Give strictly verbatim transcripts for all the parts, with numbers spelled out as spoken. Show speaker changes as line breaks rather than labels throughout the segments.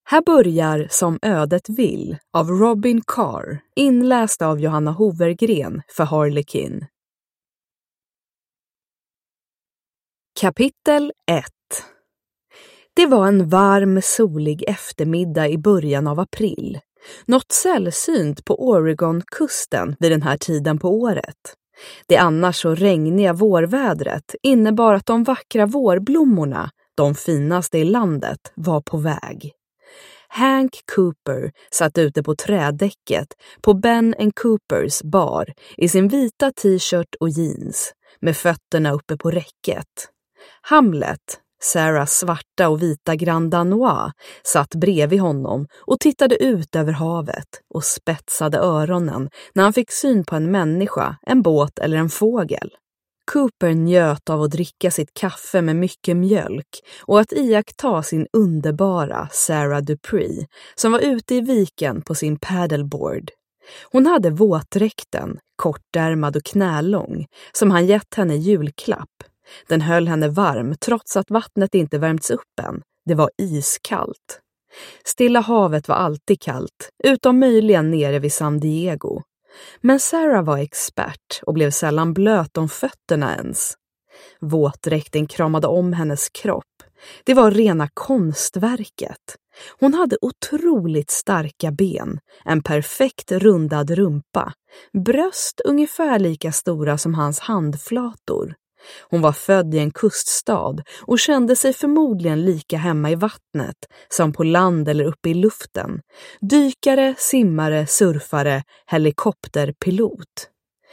Här börjar Som ödet vill av Robin Carr, inläst av Johanna Hovergren för Harlequin. Kapitel ett. Det var en varm, solig eftermiddag i början av april. Något sällsynt på Oregon-kusten vid den här tiden på året. Det annars så regniga vårvädret innebar att de vackra vårblommorna, de finaste i landet, var på väg. Hank Cooper satt ute på trädäcket på Ben and Coopers bar i sin vita t-shirt och jeans med fötterna uppe på räcket. Hamlet, Sarahs svarta och vita Grand Danois, satt bredvid honom och tittade ut över havet och spetsade öronen när han fick syn på en människa, en båt eller en fågel. Cooper njöt av att dricka sitt kaffe med mycket mjölk och att iaktta sin underbara Sarah Dupree som var ute i viken på sin paddleboard. Hon hade våtdräkten, kortärmad och knälång, som han gett henne i julklapp. Den höll henne varm trots att vattnet inte värmts upp än. Det var iskallt. Stilla havet var alltid kallt, utom möjligen nere vid San Diego. Men Sarah var expert och blev sällan blöt om fötterna ens. Våtdräkten kramade om hennes kropp. Det var rena konstverket. Hon hade otroligt starka ben, en perfekt rundad rumpa, bröst ungefär lika stora som hans handflator. Hon var född i en kuststad och kände sig förmodligen lika hemma i vattnet som på land eller uppe i luften. Dykare, simmare, surfare, helikopterpilot.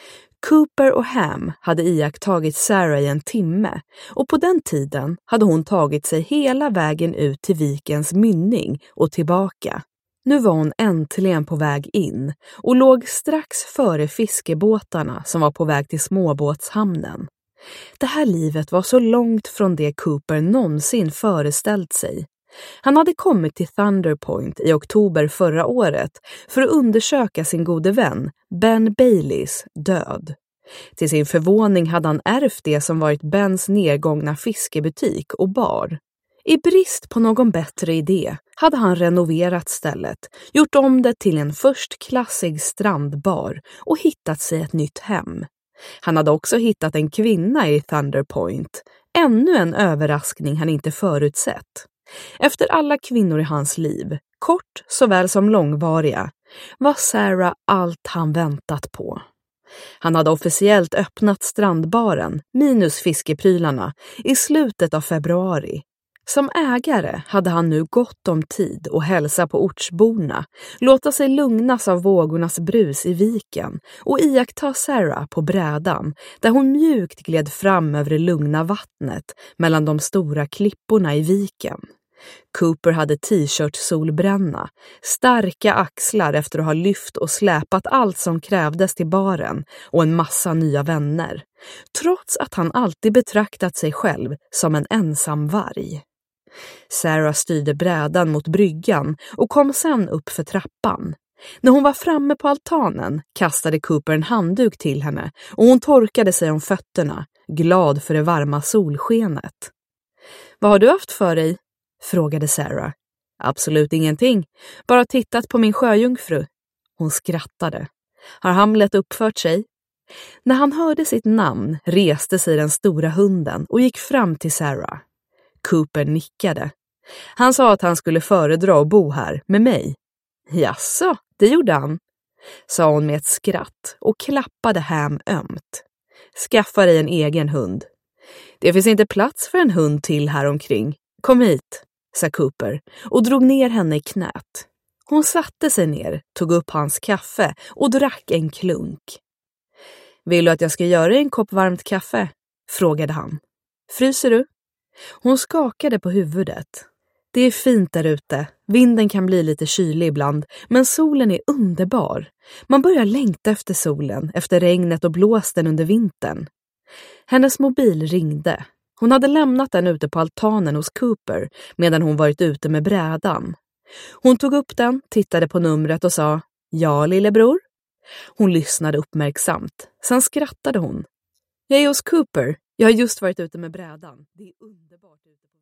Cooper och Ham hade iakttagit Sarah i en timme och på den tiden hade hon tagit sig hela vägen ut till vikens mynning och tillbaka. Nu var hon äntligen på väg in och låg strax före fiskebåtarna som var på väg till småbåtshamnen. Det här livet var så långt från det Cooper någonsin föreställt sig. Han hade kommit till Thunder Point i oktober förra året för att undersöka sin gode vän, Ben Baileys, död. Till sin förvåning hade han ärvt det som varit Bens nedgångna fiskebutik och bar. I brist på någon bättre idé hade han renoverat stället, gjort om det till en förstklassig strandbar och hittat sig ett nytt hem. Han hade också hittat en kvinna i Thunder Point, ännu en överraskning han inte förutsett. Efter alla kvinnor i hans liv, kort såväl som långvariga, var Sarah allt han väntat på. Han hade officiellt öppnat strandbaren, minus fiskeprylarna, i slutet av februari. Som ägare hade han nu gott om tid att hälsa på ortsborna, låta sig lugnas av vågornas brus i viken och iaktta Sarah på brädan där hon mjukt gled fram över det lugna vattnet mellan de stora klipporna i viken. Cooper hade t-shirt-solbränna, starka axlar efter att ha lyft och släpat allt som krävdes till baren och en massa nya vänner, trots att han alltid betraktat sig själv som en ensam varg. Sarah styrde brädan mot bryggan och kom sen upp för trappan. När hon var framme på altanen kastade Cooper en handduk till henne och hon torkade sig om fötterna, glad för det varma solskenet. "Vad har du haft för dig?" frågade Sarah. "Absolut ingenting, bara tittat på min sjöjungfru." Hon skrattade. "Har Hamlet uppfört sig?" När han hörde sitt namn reste sig den stora hunden och gick fram till Sarah. Cooper nickade. Han sa att han skulle föredra att bo här med mig. "Jaså, det gjorde han", sa hon med ett skratt och klappade Ham ömt. "Skaffa dig en egen hund. Det finns inte plats för en hund till här omkring. Kom hit", sa Cooper och drog ner henne i knät. Hon satte sig ner, tog upp hans kaffe och drack en klunk. "Vill du att jag ska göra en kopp varmt kaffe?" frågade han. "Fryser du?" Hon skakade på huvudet. "Det är fint där ute. Vinden kan bli lite kylig ibland, men solen är underbar. Man börjar längta efter solen, efter regnet och blåsten under vintern." Hennes mobil ringde. Hon hade lämnat den ute på altanen hos Cooper medan hon varit ute med brädan. Hon tog upp den, tittade på numret och sa "Ja, lillebror?" Hon lyssnade uppmärksamt. Sen skrattade hon. "Jag är hos Cooper. Jag har just varit ute med brädan. Det är underbart ute på